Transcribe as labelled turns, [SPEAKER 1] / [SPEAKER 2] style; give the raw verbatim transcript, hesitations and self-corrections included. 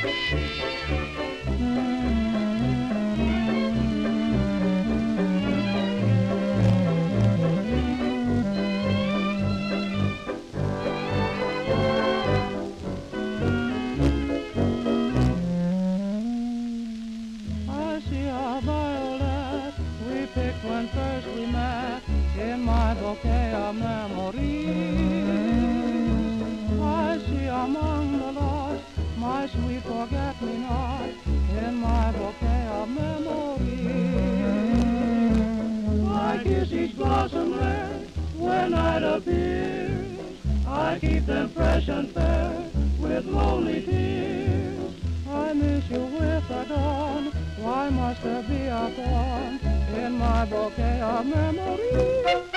[SPEAKER 1] When first we met in my bouquet of memories, I see among the lost my sweet forget-me-not in my bouquet of memories. I kiss each blossom rare when night appears, I keep them fresh and fair with lonely tears. I miss you with the dawn, why must there be a thorn in my bouquet of memories?